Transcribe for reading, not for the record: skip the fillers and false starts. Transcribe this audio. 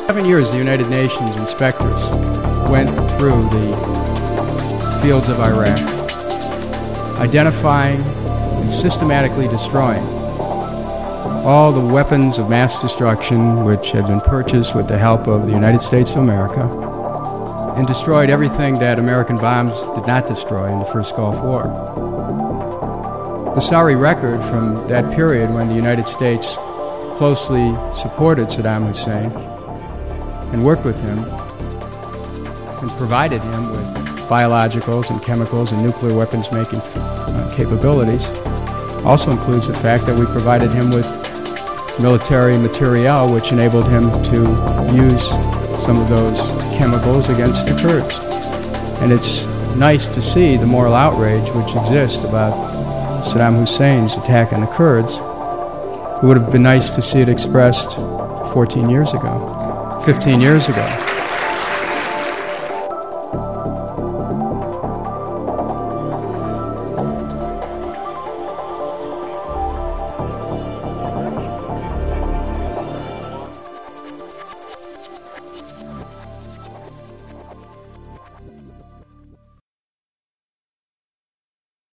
7 years, the United Nations inspectors went through the fields of Iraq, identifying and systematically destroying all the weapons of mass destruction which had been purchased with the help of the United States of America, and destroyed everything that American bombs did not destroy in the first Gulf War. The sorry record from that period when the United States closely supported Saddam Hussein and worked with him and provided him with biologicals and chemicals and nuclear weapons making capabilities also includes the fact that we provided him with military materiel which enabled him to use some of those chemicals against the Kurds. And it's nice to see the moral outrage which exists about Saddam Hussein's attack on the Kurds. It would have been nice to see it expressed 14 years ago, 15 years ago.